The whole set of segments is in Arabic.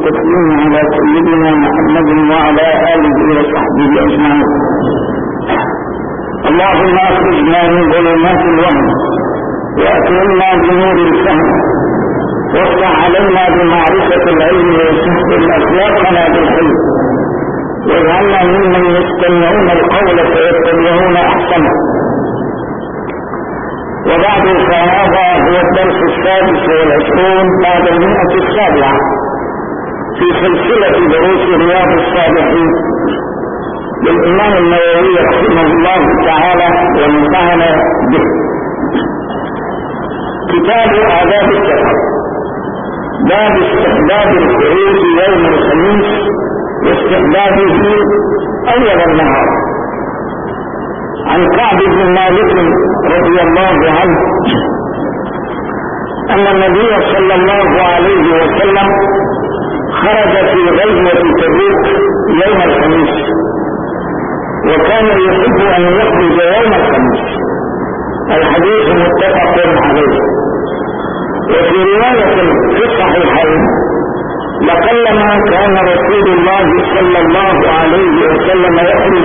التسليم على سيدنا محمد وعلى آله وصحبه أجمعين. اللهم أخرجنا من ظلمات الوهم وأكرمنا بنور الفهم وافتح علينا بمعرفة العلم وسهل أخلاقنا بالحلم واجعلنا ممن يستمعون القول فيتبعون أحسنه. وبعد فهذا هو الدرس 26 بعد 107 في سلسلة دروس رياض الصالحين للإمام النووي رحمه الله تعالى ونفعنا به. كتاب آداب السفر، باب استحباب الخروج يوم الخميس واستحبابه أول النهار. عن كعب بن مالك رضي الله عنه أن النبي صلى الله عليه وسلم خرج في غزوة تبوك يوم الخميس، وكان يحب أن يخرج يوم الخميس. الحديث متفق عليه. وفي رواية في الصحيحين لقلما كان رسول الله صلى الله عليه وسلم يخرج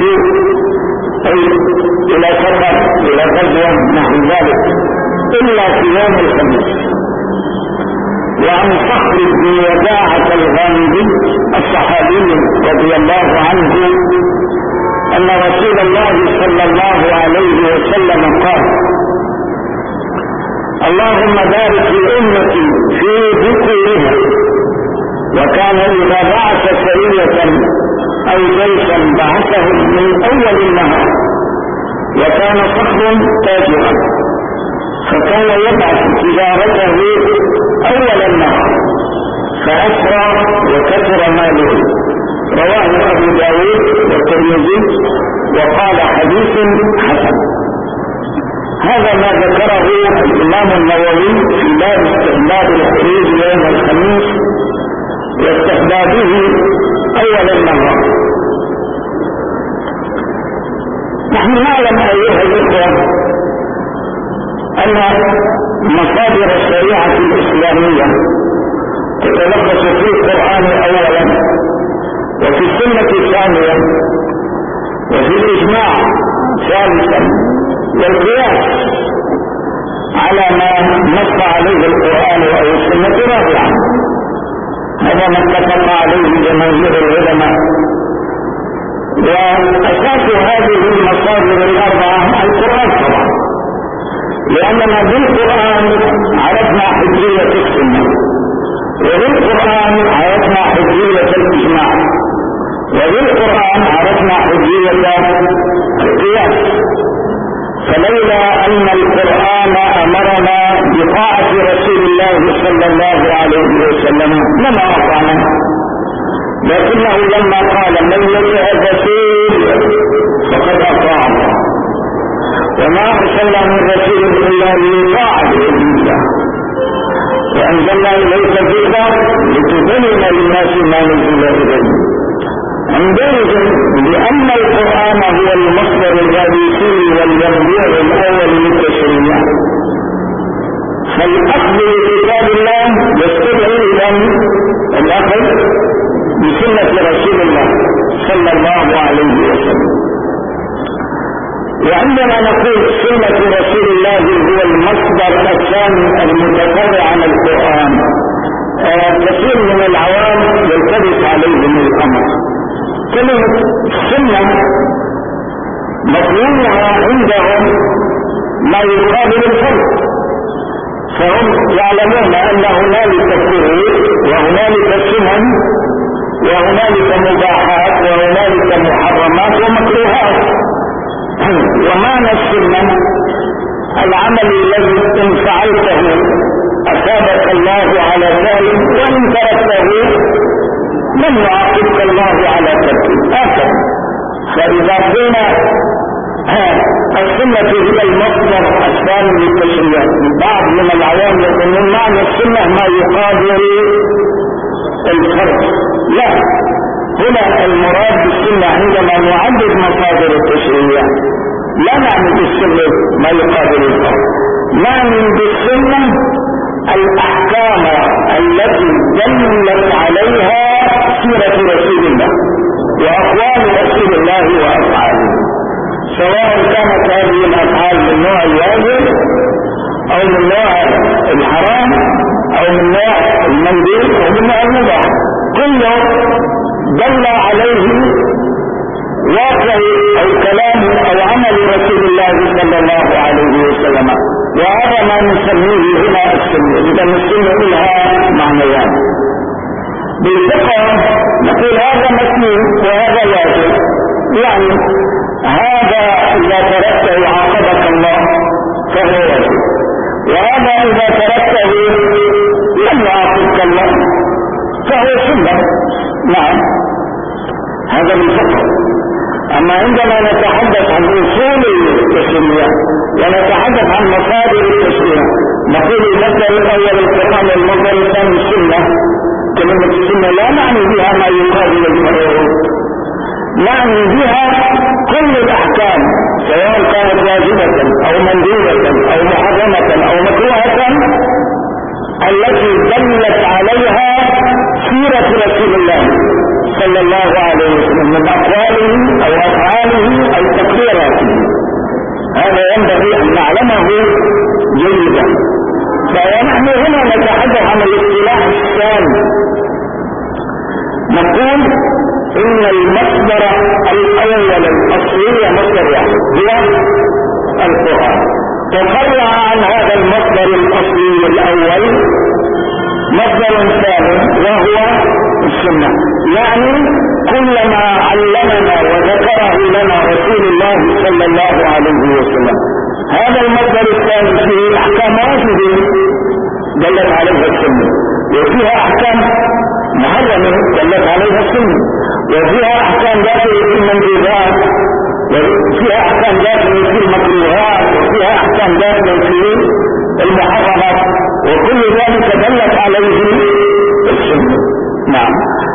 إلى سفر إلى غزوة نحو ذلك إلا في يوم الخميس. وعن صخر بن وداعة الغامدي الصحابي رضي الله عنه أن رسول الله صلى الله عليه وسلم قال: اللهم بارك لأمتي في ذكورها. وكان إذا بعث سرية أو جيشا بعثهم من أول النهار، وكان صخر تاجرا فكان يبعث تجارته أول النهار فأسرى وكثر ماله. رواه أبو داود والترمذي وقال حديث حسن. هذا ما ذكره الإمام النووي في باب استحباب الخروج يوم الخميس واستحبابه أول النهار. نحن نعلم أيها الإخوة أن مصادر الشريعة الإسلامية تتلخص في القرآن أولا، وفي السنة ثانيا، وفي الإجماع ثالثا، والقياس على ما نص عليه القرآن أو السنة رابعا. هذا ما اتفق عليه جماهير العلماء. وأساس هذه المصادر الأربعة القرآن طبعا، لأننا بالقرآن عرفنا حجية السنة، وبالقرآن عرفنا حجية الإجماع، وبالقرآن عرفنا حجية القياس. فلولا أن القرآن أمرنا بطاعة رسول الله صلى الله عليه وسلم لما أطعنا، لكنه لما قال من يطع الرسول فقد أطاع الله، وما أرسلنا من رسول إلا ليطاع بإذن الله، وأنزلنا إليك الذكر لتبين للناس ما نزل إليهم. عندئذ لأن القرآن هو المصدر الرئيسي والمرجع الأول للتشريع، فالأخذ بكتاب الله يستدعي إلى الأخذ بسنة رسول الله صلى الله عليه وسلم. وعندما نقول سنة رسول الله هو المصدر الثاني المتفرع عن القرآن، كثير من العوام يلتبس عليهم الأمر. كلمة السنة مفهومها عندهم ما يقابل الفرق، فهم يعلمون أن هنالك فروع وهنالك سنن وهنالك مباحات وهنالك محرمات ومكروهات. ومعنى السنة العمل الذي إن فعلته أثابك الله على ذلك، وإن تركته لم يعاقبك الله على تركه. هكذا. فإذا قلنا السنة هي المصدر الثاني للتشريع، بعض من العوام يقولون معنى السنة ما يقابل الفرد. لا، هنا المراد بالسنة عندما نعدد مصادر التشريع لا نعني بالسنة ما يقابل الفرد، نعني بالسنة الأحكام التي دلت عليها رسول الله وأقوال رسول الله وأفعاله، سواء كانت هذه الأفعال من نوع الواجب أو من نوع الحرام أو من نوع المندوب أو من نوع المباح، كله دل عليه واقع أو كلام أو عمل رسول الله صلى الله عليه وسلم. وهذا ما نسميه هنا السنة. إذا السنة لها معنيان. بالفقه نقول هذا مسنون وهذا واجب، يعني هذا إذا تركته عاقبك الله فهو واجب، وهذا إذا تركته لم يعاقبك الله فهو سنة. نعم، هذا بالفقه. أما عندما نتحدث عن أصول التشريع ونتحدث عن مصادر التشريع نقول المصدر الأول القرآن والمصدر الثاني السنة. كلمة السنة لا نعني بها ما يقابل الفروض، نعني بها كل الأحكام سواء كانت واجبة أو مندوبة أو محرمة أو مكروهة التي دلت عليها سيرة رسول الله صلى الله عليه وسلم من أقواله أو أفعاله أو تقريراته. هذا ينبغي أن نعلمه جيدا. فنحن هنا نتحدث عن الاصطلاح الثاني، نقول إن المصدر الأول الأصلي مصدر واحد هو القرآن، تفرع عن هذا المصدر الأصلي الأول مصدر ثاني وهو السنة، يعني كل ما علمنا وذكره لنا رسول الله صلى الله عليه وسلم. هذا المصدر الثاني فيه أحكام واجبة دلت عليها السنة، وفيها أحكام محرمة دلت عليها السنة، وفيها أحكام داخلة في المندوبات، وفيها أحكام داخلة في المكروهات، وفيها أحكام داخلة في المحرمات، وكل ذلك دلت عليه السنة. نعم.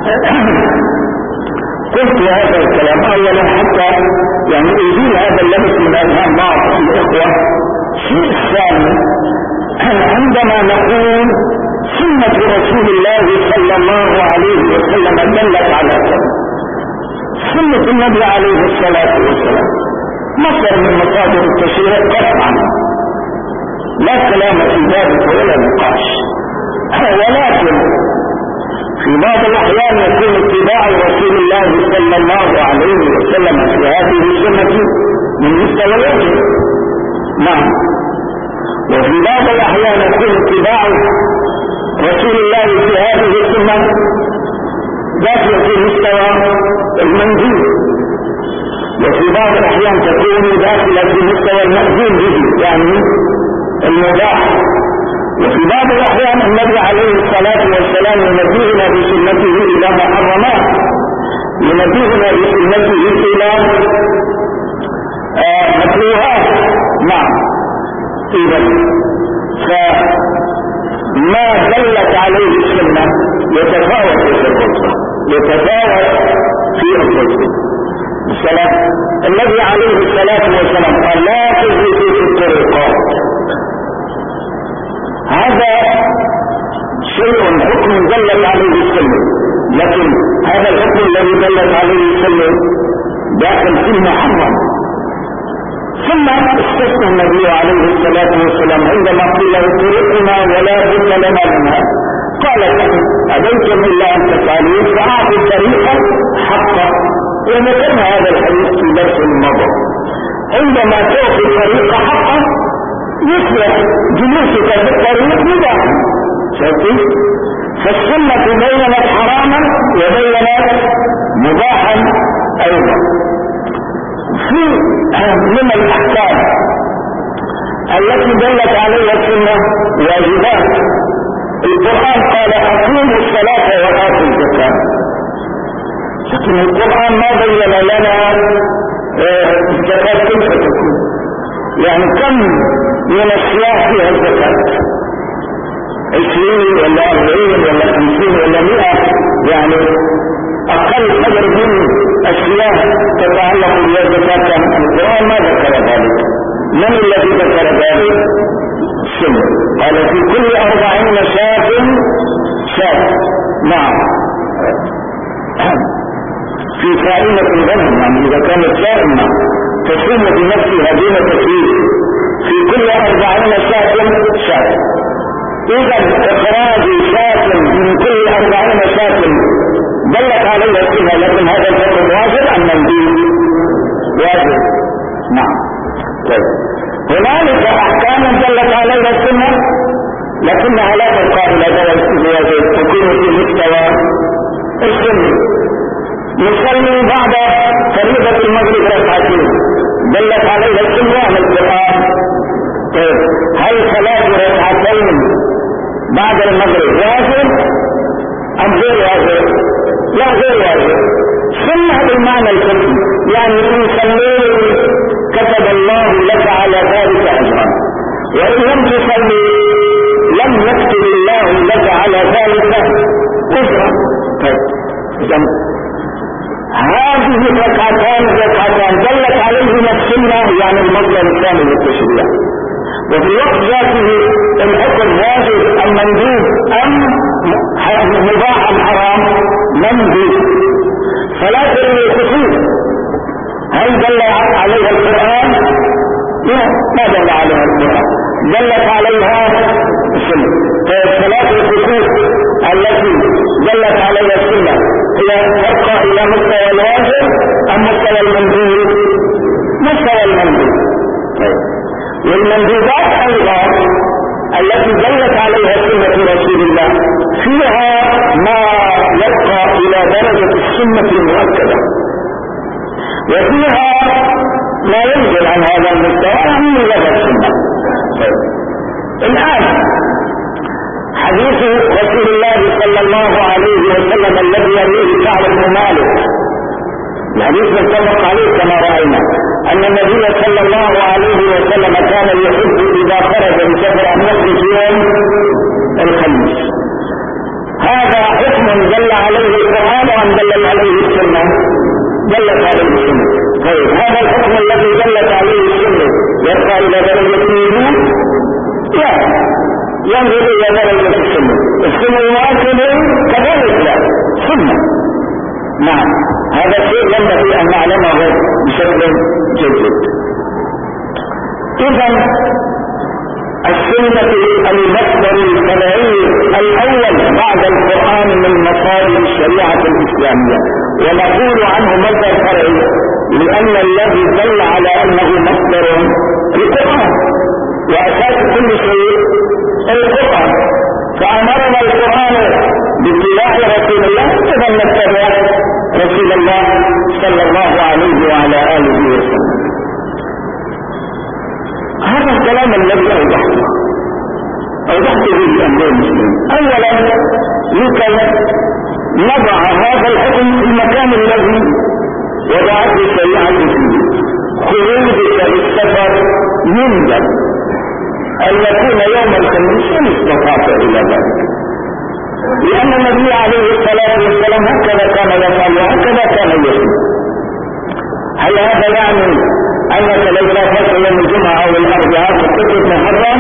قلت هذا الكلام اولا حتى يعني يزيل هذا اللبس من اذهان بعض الاخوه. الشيء الثاني، عندما نقول سنة رسول الله صلى الله عليه وسلم دلت على كذا، سنة النبي عليه الصلاة والسلام مصدر من مصادر التشريع قطعا، لا كلام في ذلك ولا نقاش. ولكن في بعض الأحيان يكون اتباع رسول الله صلى الله عليه وسلم في هذه السنة من مستوى الواجب. نعم. وفي بعض الأحيان يكون اتباع رسول الله في هذه السنة داخل في مستوى المندوب، وفي بعض الأحيان تكون داخلة في مستوى المأذون به يعني المباح. وفي بعض الأحيان النبي عليه الصلاة والسلام ينبهنا بسنته إلى محرمات، ينبهنا بسنته إلى مكروهات. نعم. إذا فما دلت عليه السنة يتفاوت في القدرة، يتفاوت في القدرة. السلام النبي عليه الصلاة والسلام قال لا تزيدوا في الطرقات. هذا شيء حكم دلت عليه السنة، لكن هذا الحكم الذي دلت عليه السنة داخل في المحرم. ثم استثنى النبي عليه الصلاة والسلام عندما قيل طرقنا ولا بد لنا منها، قال أبيتم إلا أن تفعلوا فأعطوا الطريق حقا. وذكرنا هذا الحديث في درس الماضي. عندما تعطي الطريق حقا يصبح جلوسك في الطريق مباحا. فالسنة بينت حراما وبينت مباحا أيضا. في من الأحكام التي دلت عليها السنة واجبات. القرآن قال أقيموا الصلاة وآتوا الزكاة، لكن القرآن ما بين لنا الزكاة كيف تكون، يعني كم من الصيام فيها الزكاة، 20 ولا 40 ولا 50 ولا 100، يعني أقل قدر من الصيام تتعلق بالزكاة. القرآن ما ذكر ذلك. من الذي ذكر ذلك؟ السنة. قال في كل 40 شاة. نعم. في صائمة الغنم، يعني إذا كانت صائمة تصوم بنفسها دون تكليف في كل 40 شاة شاة. إذا إخراج شاة من كل 40 شاة دلت عليها السنة، لكن هذا الحكم واجب أم مندوب؟ واجب. نعم. طيب هنالك أحكام دلت عليها السنة لكنها لا تبقى إلى درجة تكون في مستوى السنة. نصلي بعد فريضة المغرب ركعتين دلت عليها السنة من القرآن. طيب هل صلاة ركعتين بعد المغرب واجب أم غير واجب؟ لا غير واجب، سنة بالمعنى الفقهي، يعني إن صليت كتب الله لك على ذلك أجرا، وإن لم تصلي لم يكتب الله لك على ذلك أجرا. طيب هذه ركعتان دلت عليهما السنة، يعني المصدر الثاني للتشريع. وفي الوقت ذاته الحكم واجب أم مندوب أم مباح أم حرام؟ مندوب. صلاة الخصوص هل دل عليها القرآن؟ لا، ما دل عليها القرآن، دلت عليها السنة. صلاة الخصوص التي دلت عليها السنة هي ترقى إلى مستوى الواجب أم مستوى المندوب؟ مستوى المندوب. والمندوبات أيضا التي دلت عليها سنة رسول الله فيها ما يرقى إلى درجة السنة المؤكدة، وفيها ما ينزل عن هذا المستوى من لغة السنة. الآن حديث رسول الله صلى الله عليه وسلم الذي يرويه كعب بن مالك، الحديث متفق عليه كما رأينا أن النبي صلى الله عليه وسلم كان يحب إذا خرج بسفر أن يخرج يوم الخميس. هذا حكم دل عليه القرآن أم دلت عليه السنة؟ دلت عليه السنة. طيب هذا الحكم الذي دلت عليه السنة يرقى إلى درجة الوجوب؟ لا، ينظر إلى درجة السنة. السنة مؤكدة كذلك لا سنة. نعم، هذا الشيء ينبغي أن نعلمه بشكل جيد. إذا السنة المصدر الفرعي الأول بعد القرآن من مصادر الشريعة الإسلامية، ونقول عنه مصدر فرعي لأن الذي دل على أنه مصدر القرآن، وأساس كل شيء القرآن. فأمرنا القرآن باتباع رسول الله، إذا نتبع رسول الله صلى الله عليه وعلى آله وسلم. هذا الكلام الذي أوضحته لأمر المسلمين. أولا لكي نضع هذا الحكم في المكان الذي وضعت الشريعة فيه. خروجك للسفر يندب أن يكون يوم الخميس إن استطعت إلى ذلك، لأن النبي عليه الصلاة والسلام هكذا كان يفعل وهكذا كان يفعل. هل هذا يعني أنك لو سافرت يوم الجمعة أو الأربعاء فتترك محرم؟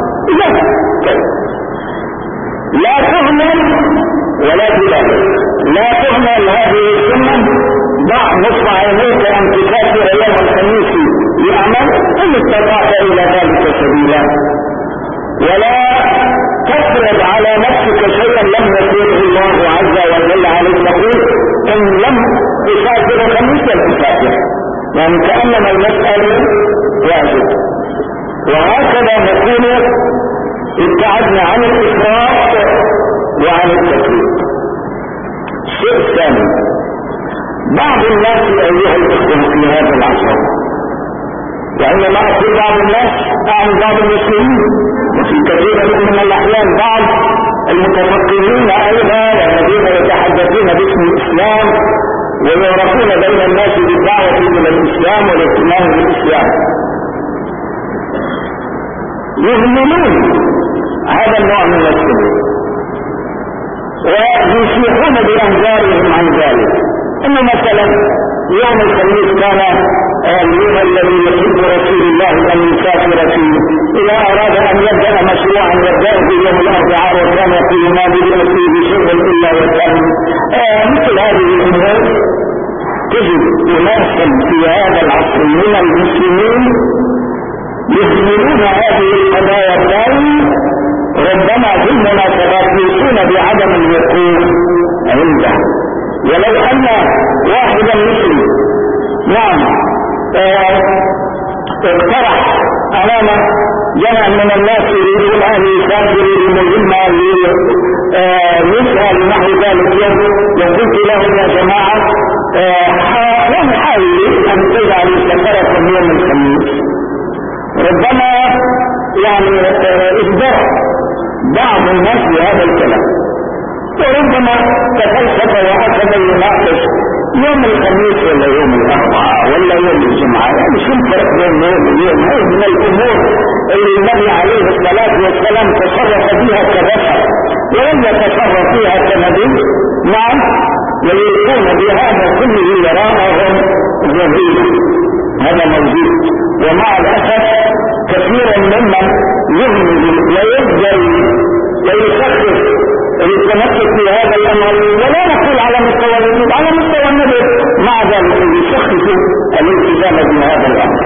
لا تهمل ولا تبالغ، لا تهمل هذه السنة. ضع نصف عينيك أن تسافر يوم الخميس لأعمال إن استطعت إلى ذلك سبيلا، ولا تفرض على نفسك شيئا لم يفرضه الله عز وجل عليك. تقول إن لم تسافر خميسا تسافر، يعني كأنما المسألة واجب. وهكذا نكون ابتعدنا عن الإفراط وعن التفريط. الشيء الثاني، بعض الناس أيها الإخوة في هذا العصر، وإنما أقول بعض الناس أعني بعض المسلمين، وفي كثير من الأحيان بعض المتفقهين أيضا الذين يتحدثون باسم الإسلام ويعرفون بين الناس بالدعوة إلى الإسلام والاهتمام بالإسلام، يهملون هذا النوع من السلوك ويشيحون بأنظارهم عن ذلك. إنه مثلا يوم الخميس كان اليوم الذي يحب رسول الله أن يسافر فيه. إذا أراد أن يبدأ مشروعا يبدأ في يوم الأربعاء وكان في ما بدأت بشغل إلا وكان مثل هذه الأمور تجد أناسا في هذا العصر من المسلمين يهملون هذه القضايا الثانية، ربما في المناسبات يوصون بعدم الوقوف عنده. ولو أن واحدا مسلم نعم اقترح أمام جمع من الناس يريدون أن يسافروا لمهمة مثل نحو ذلك يوم، وقلت لهم يا جماعة حاولوا أن تجعلوا سفركم يوم الخميس. ربما يعني إجبار بعض الناس بهذا الكلام، وربما تفلسف وأخذ يناقش يوم الخميس ولا يوم الأربعاء ولا يوم الجمعة، يعني شو الفرق بين يوم واليوم؟ هذه من الأمور اللي النبي عليه الصلاة والسلام تصرف فيها كبشر ولم يتصرف فيها كنبي. نعم، ويكون بهذا كله وراءهم ذهيل، هذا موجود. ومع الأسف كثيرا ممن يهمل ويبذل ويخفف ويتمسك في هذا الأمر، ولا نقول على مستوى الوجود، على مستوى النبي، مع ذلك يخفف الالتزام بهذا الأمر.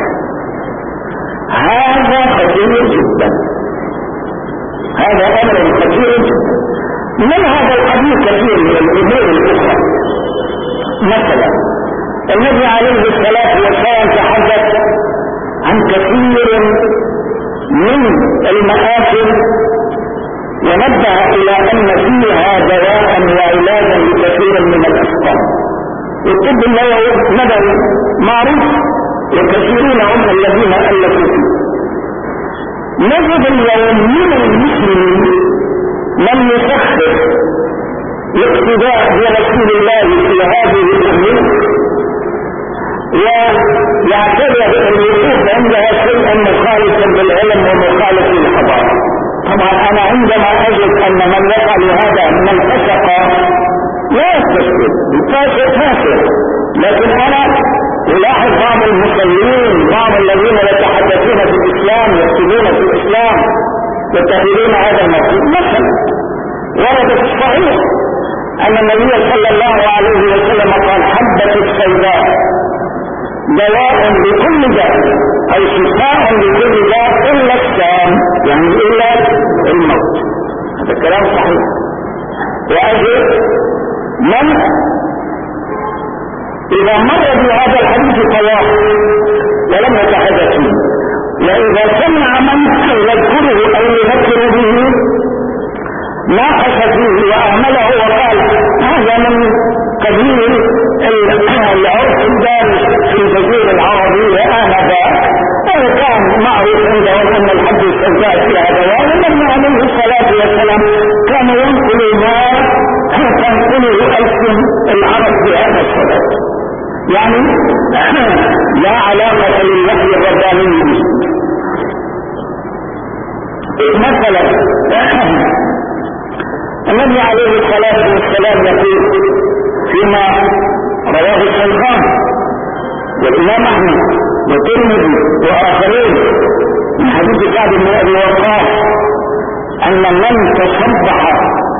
هذا خطير جدا، هذا أمر خطير جدا. من هذا القبيل كثير من الأمور الأخرى. مثلا النبي عليه الصلاة والسلام تحدث عن كثير من المآكل ونبه إلى أن فيها دواء وعلاجا لكثير من الأسقام. الطب النبوي معروف وكثيرون هم الذين ألفوا فيه. نجد اليوم من المسلمين من يسخر الاقتداء برسول الله في هذه الأمور ويعتبر الوقوف عندها شيئا مخالفا بالعلم ومخالف للحضارة. طبعا أنا عندما أجد أن من يفعل هذا من فسق لا يستشكل، الفاسق، لكن أنا ألاحظ بعض المسلمين، بعض الذين يتحدثون في الإسلام يكتبون في الإسلام يتخذون هذا الموضوع. مثلا ورد في الصحيح أن النبي صلى الله عليه وسلم قال: حبة السوداء دواء لكل داء، أي شفاء لكل داء إلا السام، يعني إلا الموت. هذا الكلام صحيح. وأجل من إذا مر بهذا الحديث طواف ولم يتحدث فيه، وإذا سمع من يذكره أو يذكر به ناقش فيه وأهمله وقال: هذا من قبيل العرف الدارج في الجزيرة العربية آنذاك، وكان معروف عندهم أن الحب السوداء فيها دواء. والنبي عليه الصلاة والسلام كان ينقل ما تنقله ألسن العرب بهذا السبب، يعني لا علاقة للوحي الرباني به. مثلا النبي عليه الصلاة والسلام يقول فيما رواه الشيخان والإمام أحمد والترمذي وآخرين من حديث سعد بن أبي وقاص أن من تصبح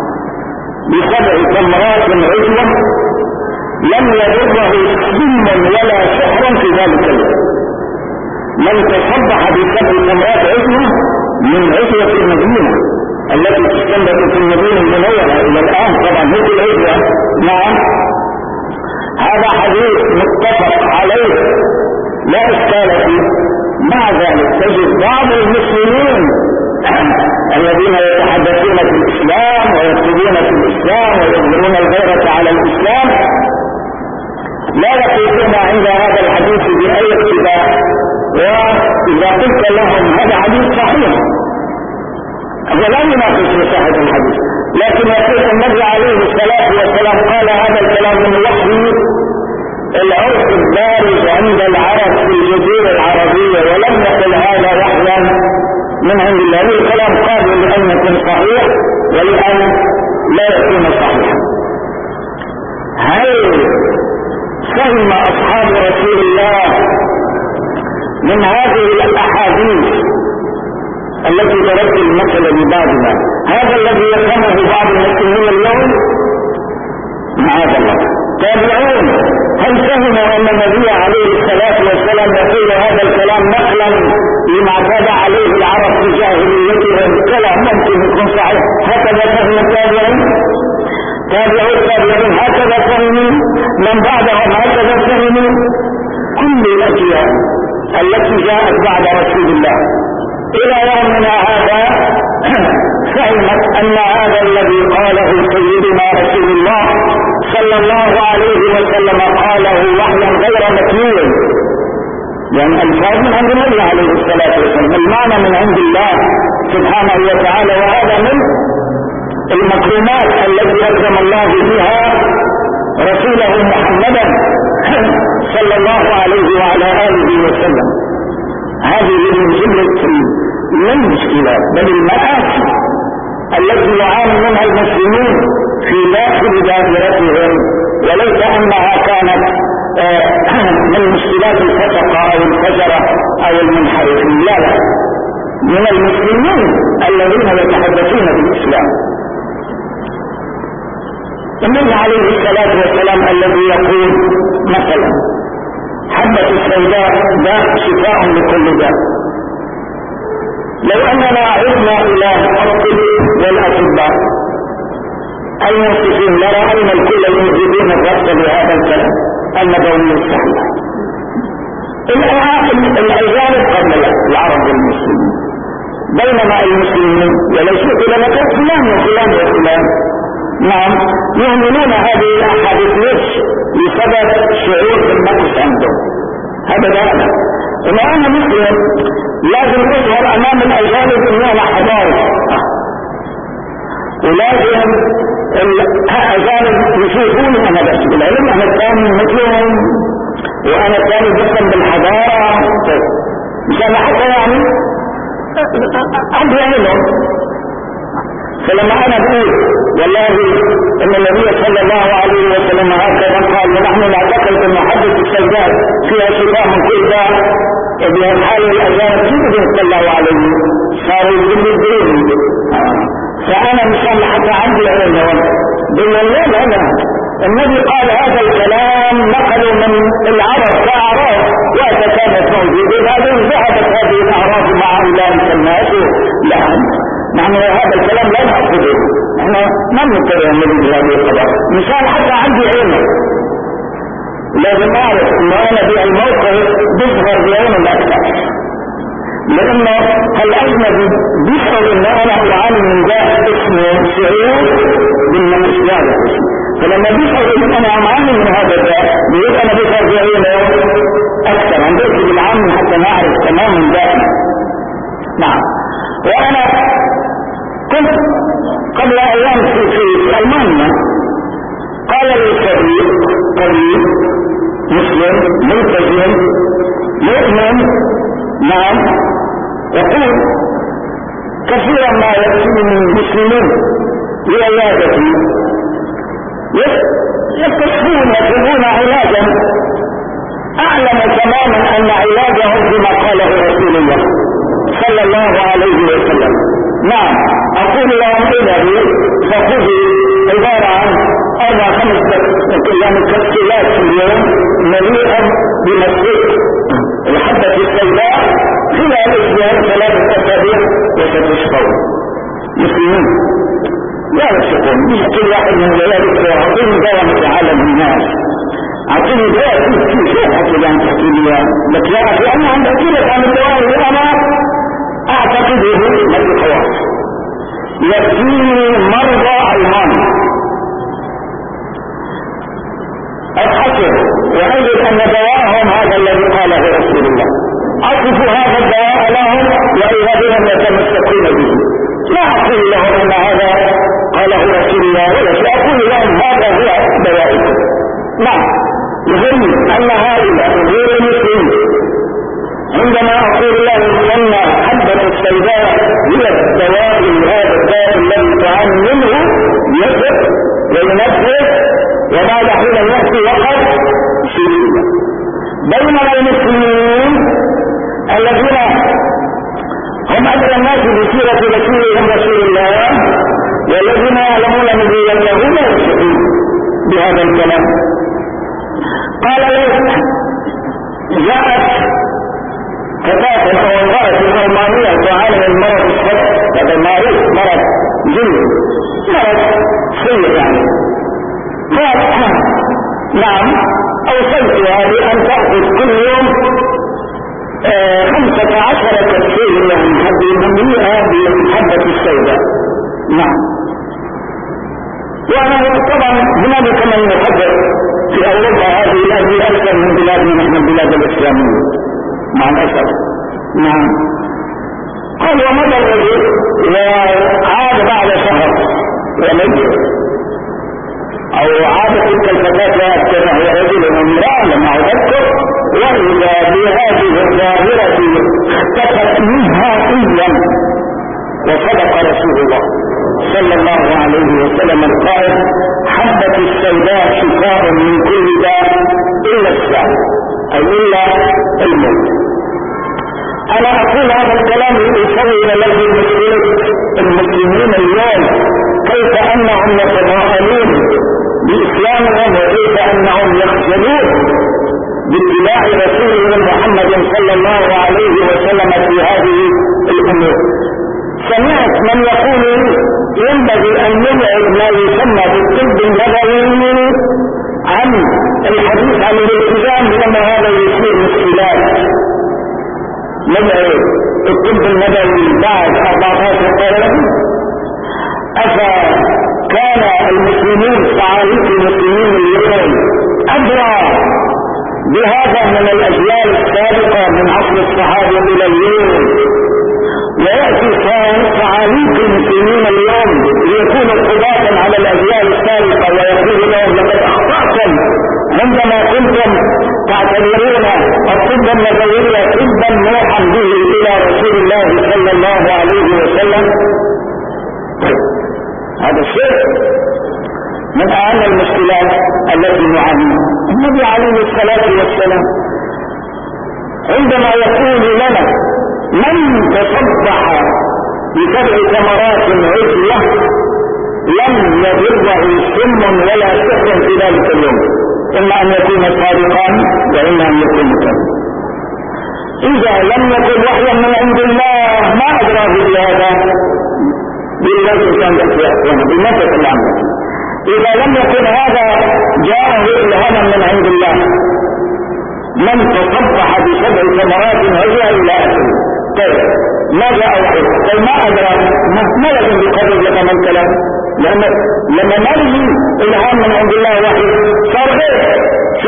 ب7 تمرات عجوة لم يضره سم ولا سحر في ذلك اليوم. من تصبح ب7 تمرات عجوة من عجوة المدينة التي تستنبت في المدينة المنورة إلى الآن، طبعا مثل العجوة. نعم، هذا حديث متفق عليه لا إشكال فيه. مع ذلك تجد بعض المسلمين الذين يتحدثون في الإسلام ويكتبون في الإسلام ويظهرون الغيرة على الإسلام لا يقيسون عند هذا الحديث بأي اقتداء. وإذا قلت لهم هذا حديث صحيح ولا يناقش صحة الحديث، لكن يقول النبي عليه الصلاة والسلام قال هذا الكلام من وحي العرف الدارج عند العرب في الجزيرة العربية، ولم يقل هذا وحيا من عند الله. الكلام قابل لأن يكون صحيح ولأن لا يكون صحيحا. هل فهم أصحاب الأحاديث التي ضربت المثل لبعضنا هذا الذي يفهمه بعض المسلمين اليوم معاذ الله. تابعون هل فهموا ان النبي عليه الصلاة والسلام يقول هذا الكلام نقلا لما اعتاد عليه العرب في جاهليتهم؟ كلام ممكن يكون صحيح. هكذا فهم التابعين، التابعون هكذا فهموا، من بعدهم هكذا فهموا. كل الأجيال التي جاءت بعد رسول الله إلى يومنا هذا فهمت أن هذا الذي قاله سيدنا رسول الله صلى الله عليه وسلم قاله وحيا غير مكنون، يعني الفاظ من عند النبي عليه الصلاة والسلام، المعنى من عند الله سبحانه وتعالى. وهذا من المكرمات التي أكرم الله بها رسوله محمدا صلى الله عليه وعلى آله وسلم. هذه من جملة المشكلات بل المآسي التي يعاني منها المسلمين في داخل دائرتهم، وليس أنها كانت من مشكلات الفسقة أو الفجرة أو المنحرفين، لا، من المسلمين الذين يتحدثون بالإسلام. النبي عليه الصلاة والسلام الذي يقول مثلا حبة السوداء داء شفاء لكل داء. لو أننا عدنا إلى الطب والأطباء الموصفين لرأينا الكل الموجودين الربط بهذا الكلام النبوي الصحيح. الأجانب قبل العرب والمسلمين، بينما المسلمين وليسوا إلى مكان فلان وفلان وفلان نعم يؤمنون هذه الأحاديث ليش؟ بسبب شعور بالنقص عندهم. هذا دائما إن أنا مسلم لازم أظهر أمام الأجانب إني أنا حضاري، ولازم الأجانب يشوفوني أنا بس بالعلم، أنا الثاني مثلهم وأنا الثاني جدا بالحضارة، مشان حتى يعني عندي علم. فلما أنا بقول والله إن النبي صلى الله عليه وسلم هكذا قال ونحن نعتقد أن حدث السوداء فيها شفاء من كل داء، بهالحال الأجانب كيف يطلعوا عليه؟ صاروا يقولوا فأنا مشان حتى عندي علم بالله لا النبي قال هذا الكلام نقلوا من العرب كأعراف وقت كانت موجودة، بعدين ذهبت هذه الأعراف مع أولئك الناس. لا، نحن هذا الكلام لا نأخذه، احنا ما نتبع النبي بهذه القضايا مشان حتى عندي علم. لازم أعرف أنه أنا في الموقف بظهر بعين الأكثر، لأنه الأجنبي بيشعر أنه أنا أعاني من داء اسمه شعور بالنقص، فلما بيشعر أن أنا أعاني من هذا الداء بيقول أنا بظهر بعينه أكثر، عن ذلك بالعام حتى نعرف تمام الداء. نعم. وأنا كنت قبل أيام في ألمانيا، قال لي صديق قريب مسلم ملتزم مؤمن نعم يقول كثيرا ما يأتيني المسلمين لعيادتي يكتشفون يطلبون علاجا أعلم تماما أن علاجهم بما قاله رسول الله صلى الله عليه وسلم. نعم أقول لهم إلهي فخذي عبارة عن 4-5 كبسولات في اليوم مليئا بمسيح الحبة السوداء خلال أسبوع 3 أسابيع وستشفون. مسلمين لا يشفون، مش كل واحد من ذلك يعطيني دواء متعالم الناس، أعطيني دواء في شيء حتى لا تحكي لي لك يا أخي أنا عند أكيدك عن الدواء اللي أنا أعتقده لك خواص يكفيني مرضى ألمانيا. أبحثه وأجد أن دواءهم هذا الذي قاله رسول الله، أصف هذا الدواء لهم وإذا بهم يتمسكون به. لا أقول لهم أن هذا قاله رسول الله ولا أقول لهم هذا هو دوائكم. نعم يهم أن هؤلاء غير المسلمين عندما أقول لهم أن حبة السوداء هي الدواء لهذا الداء الذي تعاني منه يسر وينفذ وبعد حين يأتي وقت شيء. بينما المسلمين الذين هم أدرى الناس بسيرة رسولهم رسول الله والذين يعلمون نبوته لا يشركون بهذا الكلام. قال ليس جاءت فتاة أو امرأة ألمانية تعاني من مرض الصدر، هذا معروف مرض جلد، مرض سيء يعني. قال نعم أوصيتها بأن تأخذ كل يوم 15 كبسولة من حد المملوءة بالحبة السوداء. نعم. وطبعا هنالك من يحذر في أوروبا هذه الأدوية أكثر من بلادنا نحن البلاد الإسلامية مع الأسف. نعم. قال ومضى الرجل وعاد بعد شهر ومجد أو عادت تلك الفتاة لا أكثر هي رجل وامرأة لما أذكر، وإذا بهذه الظاهرة اختفت نهائيا. وصدق رسول الله صلى الله عليه وسلم القائل حبة السوداء شفاء من كل داء إلا السام أو إلا الموت. أنا أقول هذا الكلام لأصور له المسلمين اليوم كيف أنهم يتضاءلون بإسلامهم وكيف أنهم يخجلون باتباع رسولهم محمد صلى الله عليه وسلم في هذه الأمور. سمعت من يقول ينبغي أن يبعد ما يسمى بالطب النبوي عن الحديث عن الالتزام لأن هذا يصير مشكلات. نبعد الطب النبوي بعد 14 قرن. أفكان المسلمين صعاليك المسلمين اليوم أدرى بهذا من الأجيال السابقة من عصر الصحابة إلى اليوم، ويأتي صعاليك المسلمين اليوم ليكونوا قضاة على الأجيال السابقة ويقول لهم لقد أخطأتم عندما كنتم تعتبرون الطب النبوي طبا نوحا به إلى رسول الله صلى الله عليه وسلم. هذا الشيء من أهم المشكلات التي نعانيها. النبي عليه الصلاة والسلام عندما يقول لنا من تصبح ب7 ثمرات عجلة لم يضره سم ولا سحر في ذلك اليوم، إما أن يكون صادقا وإما أن يكون كذبا. إذا لم يكن وحيا من عند الله ما أدراه بهذا بالذي كان بالنفس العامة. إذا لم يكن هذا جاءه إلهاما من عند الله من تصبح ب7 ثمرات عجلة إلى آخره. طيب ماذا أوحي؟ طيب ما أدرى ما لازم بقدر لك من كلام، لأن لما ما يجي إلهام من عند الله وحي صار غير شو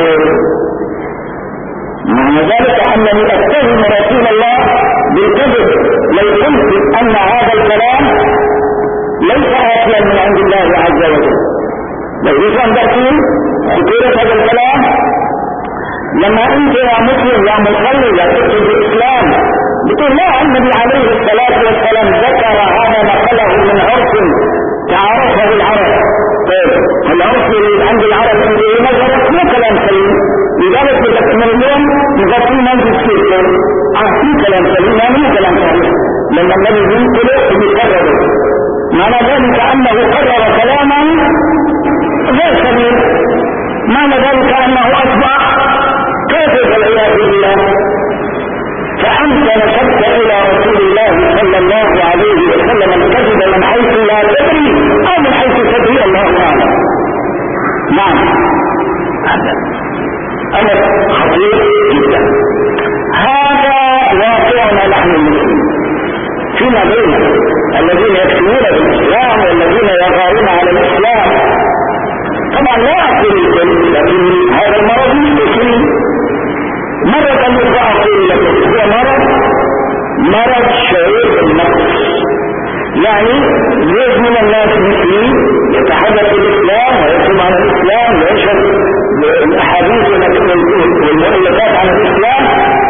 معنى ذلك أنني أتهم رسول الله بالكذب لو قلت أن هذا الكلام ليس آتيا من عند الله عز وجل. لو يفهم دكتور خطورة هذا الكلام لما أنت يا مسلم يا مصلي يا تكتب الإسلام بتقول لا النبي عليه الصلاة والسلام ذكر هذا نقله من عرف تعرفه العرب. طيب العرف اللي عند العرب اللي نظرت مو كلام سليم، لذلك من اليوم نغطي منزل كثير في كلام سليم لا مو كلام صحيح، لما النبي يقول يكرره معنى ذلك أنه قرر كلاما غير سليم، معنى ذلك أنه أصبح كافر والعياذ بالله. فأنت نسبت إلى رسول الله صلى الله عليه وسلم الكذب من حيث لا تدري أو من حيث تدري الله أعلم. نعم هذا أمر خطير جدا. هذا واقعنا نحن المسلمين فيما بين الذين يكتمون بالإسلام والذين يغارون على الإسلام. طبعا لا أقول الكل، لكن هذا المرض يستشري مرة أخرى أقول لكم هو مرض شعور النقص. يعني زيد من الناس مثلي يتحدث الإسلام ويكتب عن الإسلام ويشهد الأحاديث والمؤلفات عن الإسلام،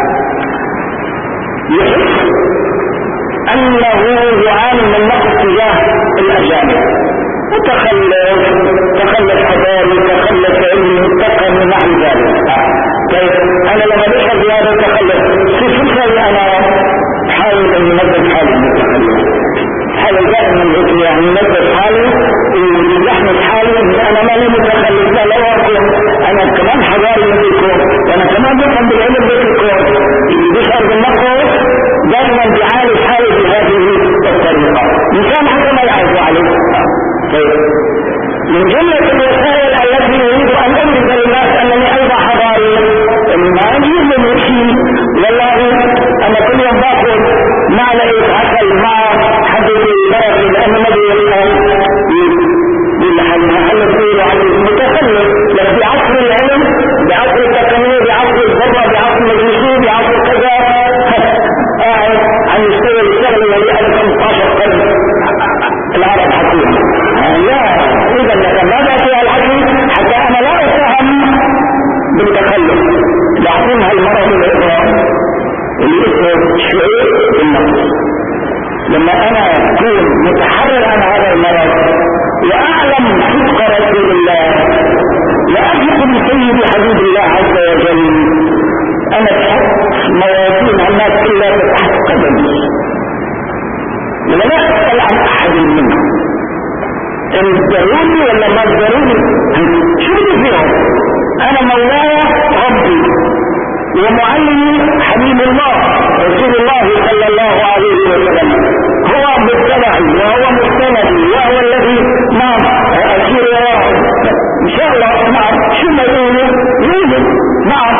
يحس أنه يعاني من نقص تجاه الأجانب، متخلف بقية الوسائل التي يريد ان امرض للناس انني ايضا حضاري ما يجيب من شيء. والله انا كل يوم باكل معلقة عسل مع حبة بركة لان النبي بالمحل الطويل عن المتخلف لكن بعصر العلم بعصر التقنية بعصر الضرة بعصر المجلسين بعصر كذا قاعد عن يشتغل الشغل ولي 15 قرن العرب حكيم. لا اذا لك ماذا فيها الحكي حتى انا لا اتهم بالتخلف لاعطيها المرض العظام اللي اسمه شعور بالنقص. لما انا اكون متحرر عن هذا المرض واعلم صدق رسول الله واثق بسيد حبيب الله عز وجل انا تحت موازين الناس الا تحت قدمي ولا اسال عن احد منهم ان ضروري ولا ما ضروري. شو بدي فيهم؟ انا مولاي ربي ومعلمي حبيب الله رسول الله صلى الله عليه وسلم هو متبعي وهو مستندي وهو الذي نعم اسير وراه ان شاء الله. نعم شو ما يقولوا يوجد. نعم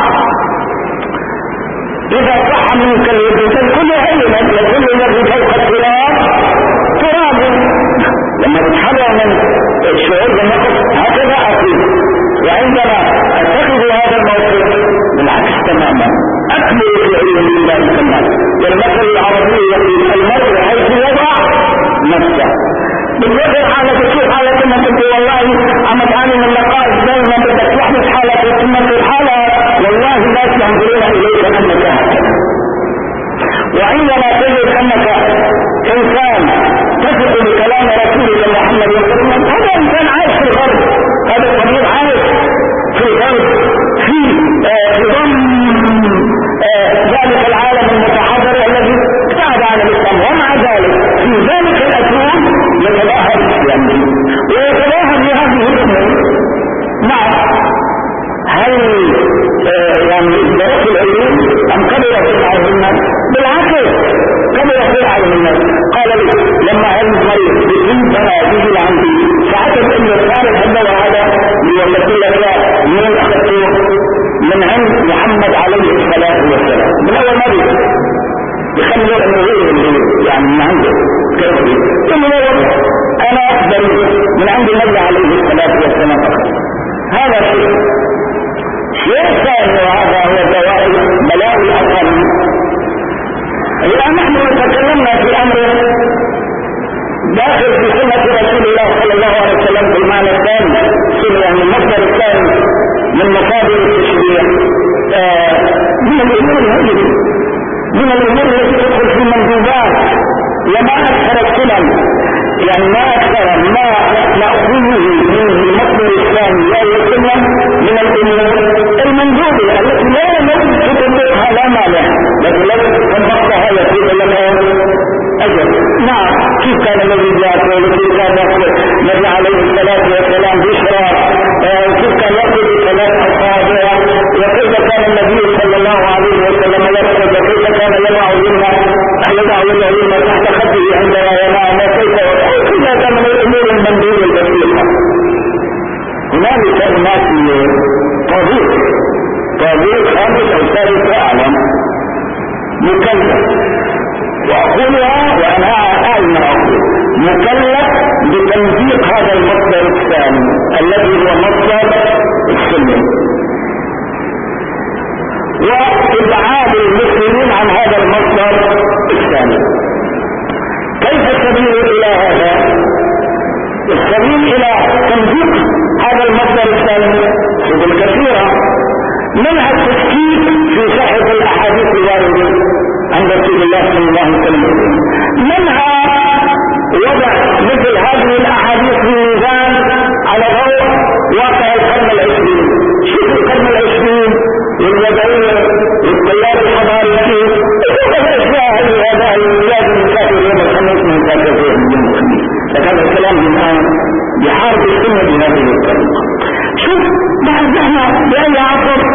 اذا صح منك الوجود كل هينة لكل الذي فوق التراب تراب. لما تتحرر من الشعور بالنقص هكذا اقول. وعندما اتخذ هذا الموقف بالعكس تماما اكمل العلم لله كمال. والمثل العربي يقول المرء حيث يضع نفسه. بالنظر حالة تشوف حالة انك انت والله عم تعاني من نقائص دائما بدك تحدث حالة ثم الحالة والله الناس ينظرون اليك انك هكذا. وعندما تجد انك انسان تثق بكلام رسولك محمد صلى الله عليه وسلم هذا انسان عايش في الغرب. هذا الطبيب عايش في الغرب في ضمن ذلك العالم المتحضر الذي ابتعد عن الاسلام ومع ذلك في ذلك الاسلام يتظاهر الاسلام ويتظاهر بهذه الامور. نعم هل يعني ازدرت العلوم ام كبرت العلم الناس؟ بالعكس كبرت العلم الناس. قال لي لما هل مريض بإن هذه العندي فعتب ان الخارج الدواء هذا ليولد لك من اخذته من عند محمد عليه الصلاة والسلام من اول مريض يخلوا انه غير يعني من عنده كيف ثم انا اقبل من عند النبي عليه الصلاة والسلام فقط. هذا شيء ثاني وهذا هو دواء بلاء الاقل. الان نحن تكلمنا في امر داخل في سنة رسول الله صلى الله عليه وسلم في المعنى الثاني يعني المصدر الثاني من مصادر التشريع من الامور هذه من الامور التي تدخل في المندوبات وما اكثر السنن يعني ما اكثر ما ناخذه من المصدر الثاني او السنن من الامور المندوبه التي لا يمكن تطبقها لا مانع لكن لو طبقتها يكون لها اجر. نعم كيف كان الذي يأكل وكيف كان يأكل النبي عليه الصلاة والسلام بشرى كيف كان يأكل بثلاث أصابع وكيف كان النبي صلى الله عليه وسلم يرقد وكيف كان يضع العلم تحت خده عندما ينام وكيف كان من الأمور المندوبة البسيطة. هنالك أناس طبيب خامس أو ثالث أعلم مكلف وأقولها وأنا أعلم أقول مكلف بتنزيق هذا المصدر الثاني الذي هو مصدر السنة وإبعاد المسلمين عن هذا المصدر الثاني. كيف السبيل إلى هذا؟ السبيل إلى تنزيق هذا المصدر الثاني سبل كثيرة منها التشكيك في صحة الأحاديث الواردة عند رسول الله صلى الله عليه وسلم منها وضع مثل هذه الاحاديث في ميزان على ضوء واقع القرن العشرين. شوف القرن العشرين والوضعيه والتيار الحضاري الاشياء هذا لازم نسافر يوم الخميس من ذاك لكن الكلام الان بحارب السنه بهذه الطريقه. شوف بعد نحن باي عصر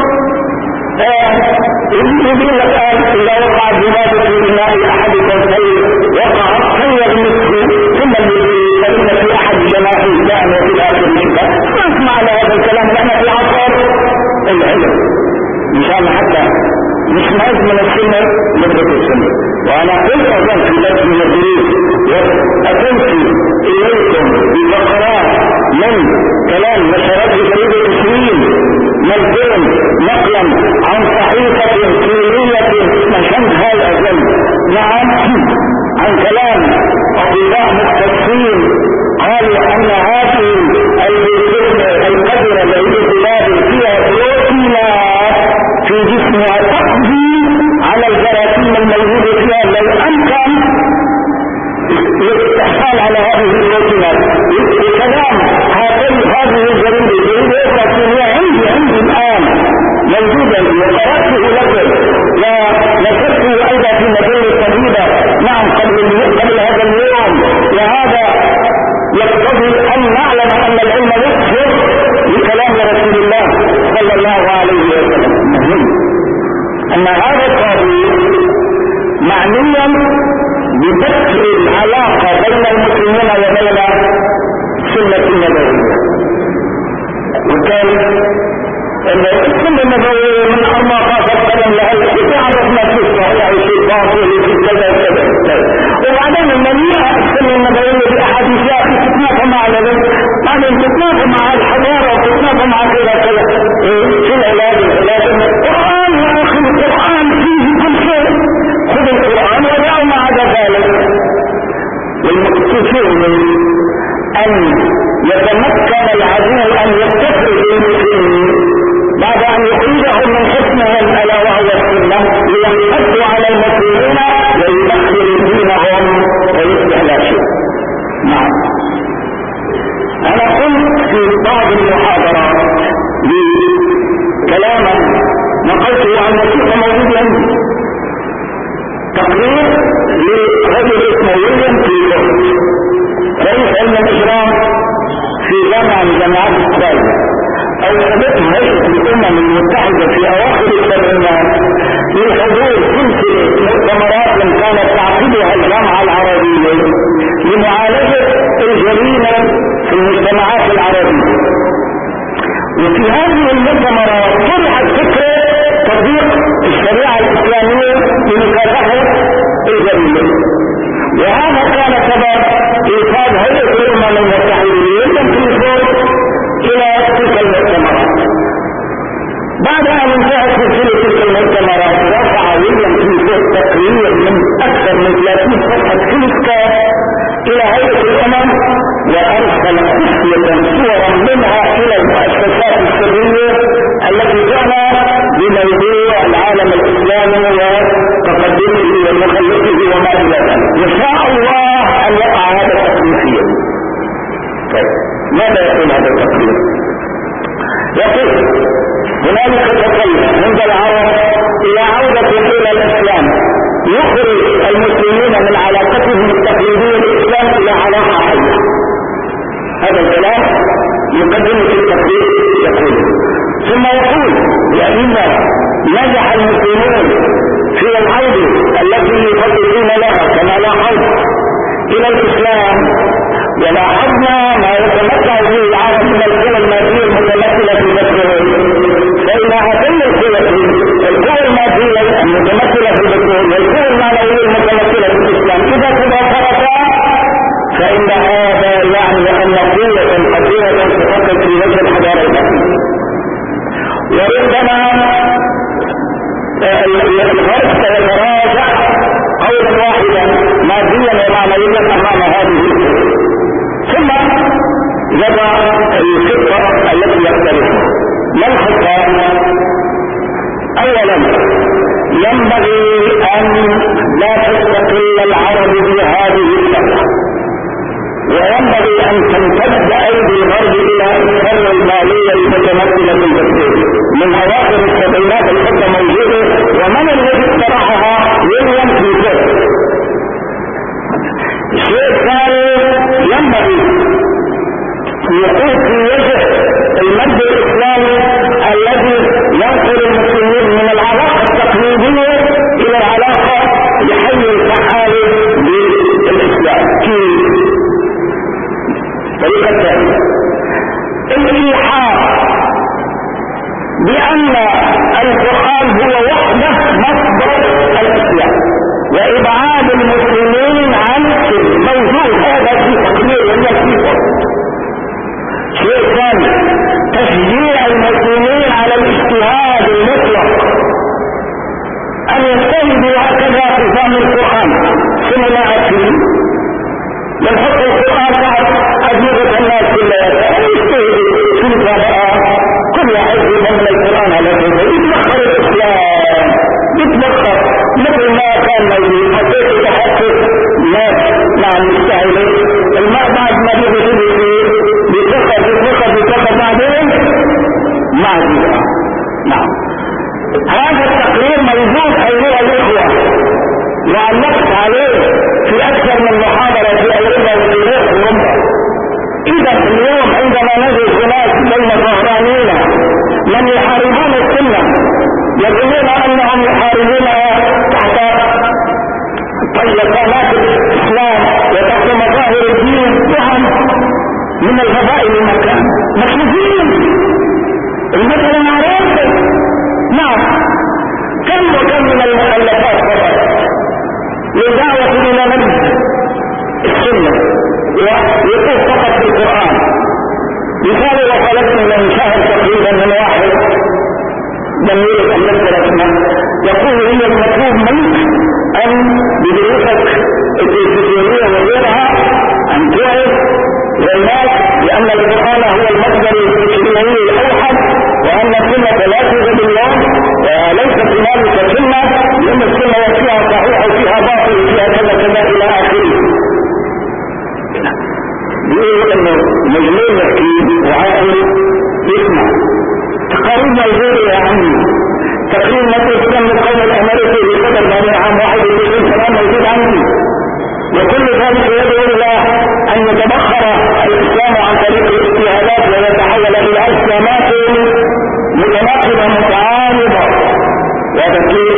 يقول لك اذا وقع الزباده في اناء احدكم وقع خير مثله ثم فان في احد جناح في كان وفي الاخر شبه. نسمع على هذا الكلام نحن في عصر العلم ان شاء الله، حتى مش نعز من السنه ندرك السنه. وانا قلت اظن في درس من الدروس واتيت اليكم بفقرات من كلام نشرته جريده تسليم ملزوم نقلا عن صحيفه سوريه نشرها الاظن، نعم، عن كلام اطباء مختصين قالوا ان هذه القدره التي البلاد فيها بروتينات في جسمها تقضي على الجراثيم الموجوده فيها لو امكن الاستحصال على هذه البروتينات. بكلام هذه الجريده البروتينيه عندي الان موجودا وقراته لكم ونشرته ايضا في مجله الطبيبه، نعم، قبل هذا اليوم. وهذا يقتضي ان نعلم ان العلم يكفر بكلام رسول الله صلى الله عليه وسلم. ان هذا القضية معنيا بذكر العلاقه بين المسلمين وبين السنه النبويه. وكان ان السنه النبويه من ارماقات الكلام لها تعرفنا في الصحيح وفي الباطل وفي كذا وكذا. وبعدين المنيئه السنه النبويه باحاديثها في تتنافى مع ذلك، بعدين تتنافى مع الحضاره وتتنافى مع كذا كذا في العلاج. القران يا اخي، القران فيه كل شيء. خذ القران ودعوا مع ذلك. والمقصود ان يتمكن العدو ان يستفرد المسلمين بعد ان يخرجهم من حصنهم الا وهو السنه لينقضوا على المسلمين ويدخلوا دينهم ويصلح لا شيء. نعم، انا قلت في بعض المحاضرات كلاما نقلته عن وثيقه موجود عندي، تقرير لرجل اسمه ويليام كليفورد، رئيس علم الاجرام في جامعه من جامعات استراليا. اوجدته هيئه الامم المتحده في اواخر السبعينات لحضور سلسله مؤتمرات كانت تعقدها الجامعه العربيه لمعالجه الجريمه في المجتمعات العربيه. وفي هذه المؤتمرات طرحت فكره تطبيق الشريعه الاسلاميه لمكافحه الجريمه، وهذا كان سبب ايصال هيئه الامم المتحده لويليام كليفورد الى تلك المؤتمرات. بعد ان انتهت سلسله تلك المؤتمرات رفع ويليام كليفورد تقرير من اكثر من 30 صفحه كليفكات الى هيئه الامم، وارسل خفيه صورا منها الى المؤسسات السريه التي تعنى بموضوع العالم الاسلامي وتقدمه ومخلفه وما الى ذلك. يشاء الله ان يقع هذا التقرير في يده. طيب، ماذا يقول هذا التقرير؟ يقول هنالك تطلع عند العرب الى عودة الى الاسلام يخرج المسلمين من علاقتهم التقليدية بالاسلام الى علاقة حية. هذا الكلام يقدمه في التقرير. يقول ثم يقول لأن نجح المسلمون في العودة التي يخططون لها كما لاحظت الى الاسلام، ولاحظنا ما يتمتع به العالم من القوى الماديه المتمثله في البترول. فان هاتين القوى الماديه المتمثله في البترول والقوى المعنويه المتمثله في الاسلام اذا تضافرتا فان هذا يعني ان قوه كثيره تفكر في وجه الحضاره الاسلاميه. وربما الغرب سيتراجع قولا واحدا ماديا ومعنويا امام هذه القوى. ثم يضع الخطه التي أن القرآن هو وحده مصدر الإسلام وإبعاد المسلمين عن موجود هذا في تقرير النصيحة. شيء ثاني تشجيع المسلمين على الاجتهاد المطلق أن يجتهدوا هكذا في فهم القرآن. ثم لا أكل ينحط القرآن بعد أجوبة الناس كلها يجتهدوا في القراءة كل واحد يفهم القرآن على كذا يتبخر الإسلام يتبخر مثل ما كان موجود حتى يتحقق الناس مع المجتهدين الماء بعد ما بيتبخر بعدين معذرة. نعم هذا التقرير موجود أيها الإخوة وعلقت عليه في أكثر من محاضرة في أوروبا وفي أوروبا. إذا اليوم عندما نجد هناك بين ظهرانينا من يحاربون السنة يقولون أنهم يحاربونها تحت قناة الإسلام وتحت مظاهر الدين وهم من الغباء المكان مخلوقين المسألة معروفة. نعم كم وكم من المؤلفات فقط للدعوة إلى نبذ السنة ويقول فقط في القرآن. مثال وصلتني من شهر تقريبا من واحد لم يرد أن يذكر اسمه يقول هي المطلوب منك أن بدروسك التلفزيونية وغيرها أن تعرف للناس بأن القرآن هو المصدر التشريعي الأوحد وأن السنة لا توجد الله وليس في ذلك سنة لأن السنة فيها صحيح وفيها باطل وفيها كذا كذا إلى آخره. بيقول إنه مجنون يحكي وعاقل يسمع تقارير موجودة يا عمي تقرير مثل كان من القوم الأمريكي بقدر بني عام 91 سنة موجود عندي وكل ذلك يدعو إلى أن يتبخر الإسلام عن طريق الاجتهادات ويتحول إلى إسلامات متناقضة متعارضة. وتكون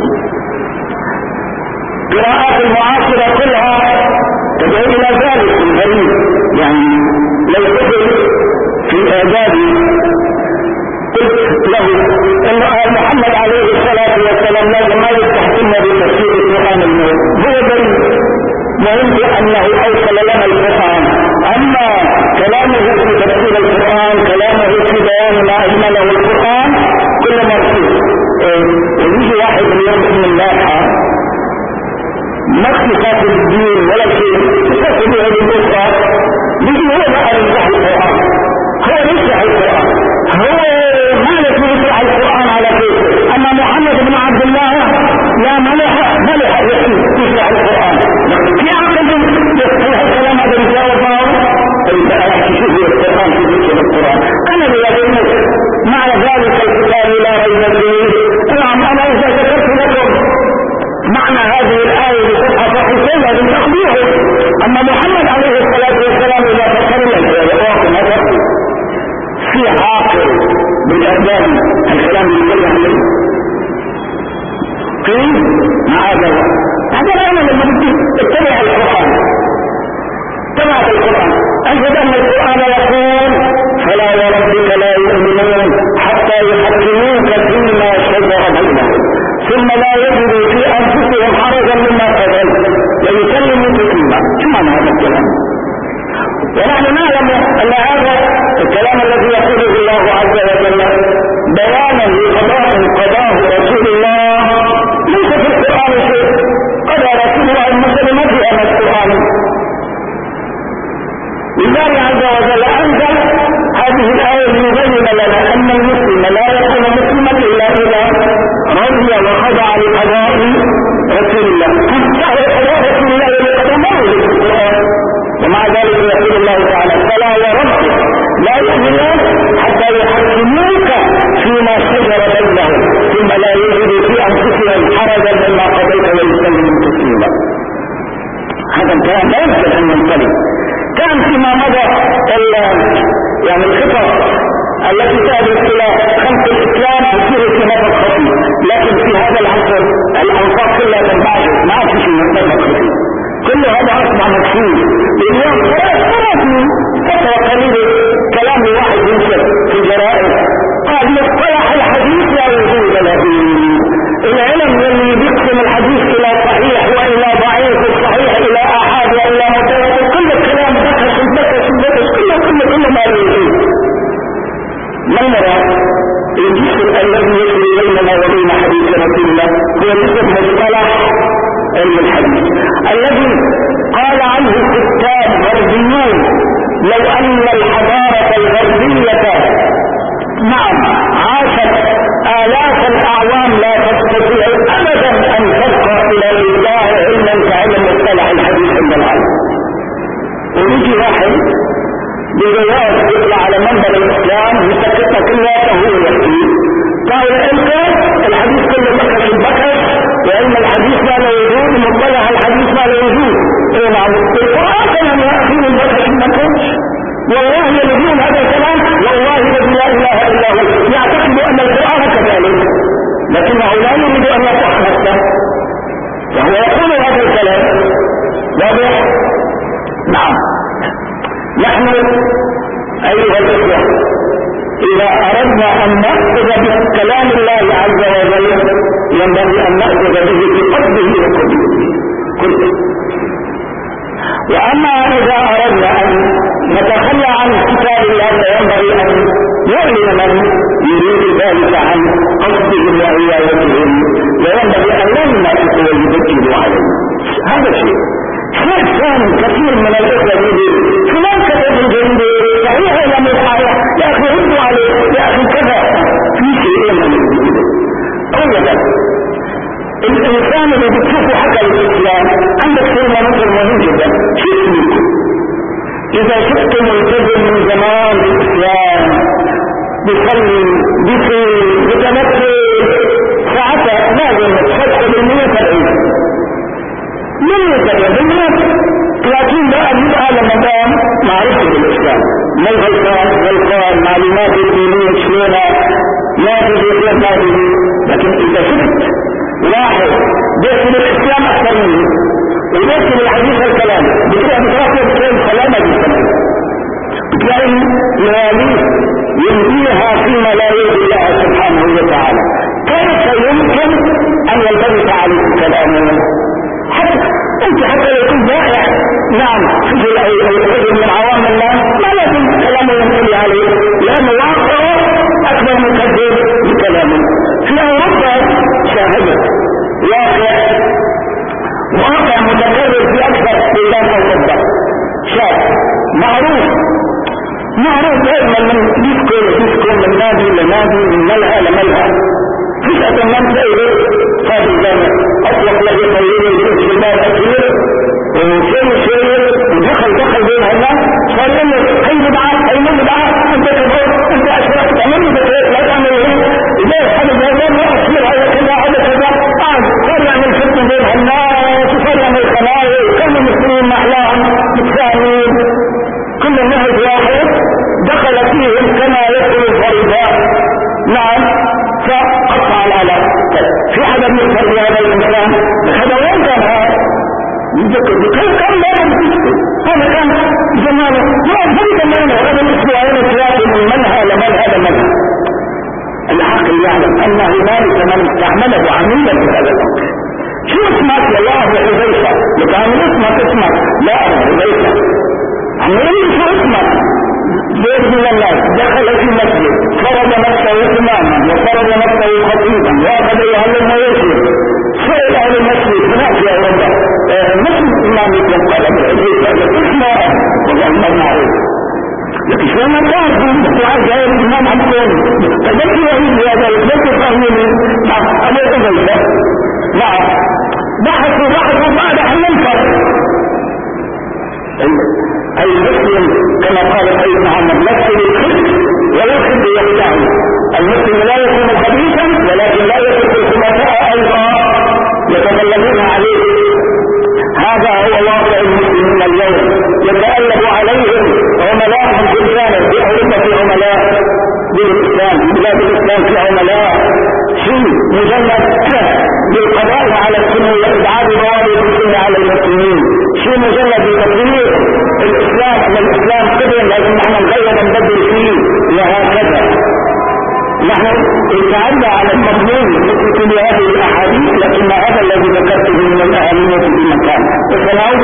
قراءات المعاصرة كلها تدعو إلى ذلك الغريب. يعني لو قلت في إعدادي قلت له إن محمد عليه الصلاة والسلام لازم ما يستحسن بتفسير القرآن الموت هو بريء ويمكن أنه أوصل لنا القرآن. أما كلامه في تفسير القرآن كلامه في بيان ما أجمله القرآن كل مرسول. ويجي واحد اليوم من اللاحة ما اختصاص الدين ولا شيء اختصاص به بالأسرة يجي هو بقى يشرح القرآن هو يشرح القرآن هو مالك يشرح القرآن على كيف. أما محمد بن عبد الله لا ملح يشرح القرآن في عقل يصحيح الكلام هذا الجواب شوفوا القرآن في ذكر القرآن أنا بيقول مع ذلك الكتاب لا ريب فيه. نعم أنا إذا ذكرت لكم معنى هذه الآية بصفحة صحيحية للتقبيح. أما محمد عليه الصلاة والسلام إذا فكرنا في عاقل بالأسباب الكلام بالكلام عليه كيف مع هذا الآن لما اتبع القرآن تبعت القرآن أجد أن القرآن يقول فلا وربك لا يؤمنون حتى يحكموك فيما شجر بينهم ثم لا يجدوا في أنفسهم حرجا مما قضيت ويسلموا تسليما. ثم هذا الكلام ونحن نعلم أن هذا الكلام الذي يقوله الله عز وجل بيانا لقضاء قضاه رسول الله ليس في القرآن شيء قضى رسول الله المسلم في أن القرآن. لله عز وجل أنزل هذه الآية ليبين لنا أن المسلم لا يكون مسلما إلا إذا رضي وخضع لقضاء رسول الله. قضاء رسول الله لقضاء ما هو في القرآن. ومع ذلك يقول الله تعالى فلا وربك لا يؤمنون حتى يحكموك فيما شجر بينهم ثم لا يجدوا في أنفسهم حرجا مما قضيت ويسلموا تسليما. هذا الكلام لا يمكن أن ينقلب. كان فيما مضى يعني الخطط التي تهدف إلى خلق الإسلام تصير في نفق خطير، لكن في هذا العصر الأنفاق كلها تنبعث ما في شيء نفق خطير. كل هذا أصبح مكشوف. اليوم فترة قليلة كلام واحد ينشر في الجرائد قال مصطلح الحديث ما المراد؟ الجسر الذي يسري بيننا وبين حديث رسول الله هو جسر مصطلح علم الحديث الذي قال عنه كتاب غربيون لو ان الحضارة الغربية نعم عاشت آلاف الأعوام لا تستطيع أبدا أن تبقى إلى إبداع علما كعلم مصطلح الحديث عند العالم. ويجي واحد بجواز يطلع على منبر الإسلام يسكتها كلها وهو يحكي قال أنت الحديث كله بكش البكش وعلم الحديث ما لا يجوز ومصطلح الحديث ما لا يجوز. إيه نعم القرآن كان يأخذ البكش البكش والله يلزمون هذا الكلام والله الذي لا اله الا هو يعتقد ان القران كذلك لكنه لا يريد ان يصح نفسه وهو يقول هذا الكلام واضح. نعم نحن ايها الاخوه اذا اردنا ان ناخذ بكلام الله عز وجل ينبغي ان ناخذ به بقلبه وقلبه كله. واما اذا اردنا ان نتخلى عن كتاب الله فينبغي ان يعلن من يريد ذلك عن قصدهم وعيادتهم وينبغي ان لا ينافق ويبكروا عليه. هذا شيء ثاني كثير من الاخوه يقول فلان كتب الجريده صحيح ولا مش صحيح يا اخي ردوا عليه يا اخي كذا في شيء من اولا الانسان اللي بتشوفه حكى الاسلام عندك شيء مهم جدا شو اسمه اذا شفت ملتزم من زمان بالاسلام بيصلي بيصير بتمثل ساعتها لازم تحس بالمية تبعيد من بالمية 30 بقى يبقى لما كان معرفة بالاسلام ما الغلطان معلومات الدينية شلونها ما تجي ما تجي. لكن اذا شفت واحد بيحكي الاسلام اكثر منه ويحكي الحديث الكلام بتلاقي بتراقب بتلاقي سلامة بالسلام بتلاقي مواليد ينبيها فيما لا يرضي الله سبحانه وتعالى. كيف يمكن ان يلتبس عليك كلامه حتى انت حتى يكون ضائع نعم في الرجل من عوام الناس ما لازم كلامه ينبغي عليه لانه واقعه اكبر مكذب بكلامه. في اوروبا شاهدت واقع متكرر في اكثر بلدان اوروبا شاب معروف دائما من ديسكو من نادي لنادي من ملهى لملهى فجأة ما تلاقي هذا الجامع اطلق له طويل بالجبال اكيد وشيء ودخل بين الناس صار يقول هي بدعة انت كذاب انت اشركت امني بكيف لا تعمل ليه هذا الجامع ما اصير هذا كذا صار يعمل فتنة بين الناس وصار يعمل خلايا كل المسلمين محلاهم متفاهمين كل النهج واحد دخل فيهم كما يدخل الفريضات. نعم فقطع العلاقة في حدا يفهم هذا الانسان هذا وين كان هذا كان لا يمكن هذا كان زمانه لا زمانه هذا الاسبوعين ثلاثة من منهى لمنهى العقل يعلم ان هنالك من استعمله عميلا في هذا الامر. شو اسمك يا الله يا حذيفه؟ لكان اسمك لا حذيفه عمين شو اسمك؟ زيد من الناس دخل في المسجد فرض نفسه اماما وفرض نفسه خطيبا واخذ يعلم ويشرب سئل اهل المسجد هناك يا رب مسجد امامكم قال حذيفه اسمه وقال معروف لكن شو ما تعرف الدعاء جاي الامام عبدون فذلك يعيد هذا ليس فاهمين نعم ابو حذيفه نعم بحثوا بعد ان ينفر المسلم كما قال سيدنا عمر نفسه الخبز ويخبز يخدعه. المسلم لا يكون خبيثا ولكن لا يترك الخلفاء ايضا يتغلبون عليه. هذا هو واقع المسلمين اليوم يتألب عليهم عملاءهم في البلاد في اوروبا في عملاء بالاسلام في بلاد الاسلام في عملاء شيء مجرد بالقضاء على السنه وابعاد ضوابط السنه على المسلمين شيء مجرد بتطبيق الاسلام ان الاسلام قدر لازم نحن نغير ونبدل فيه وهكذا. نحن ابتعدنا عن المضمون مثل كل هذه الاحاديث لكن هذا الذي ذكرته من الاهميه في مكان وسنعود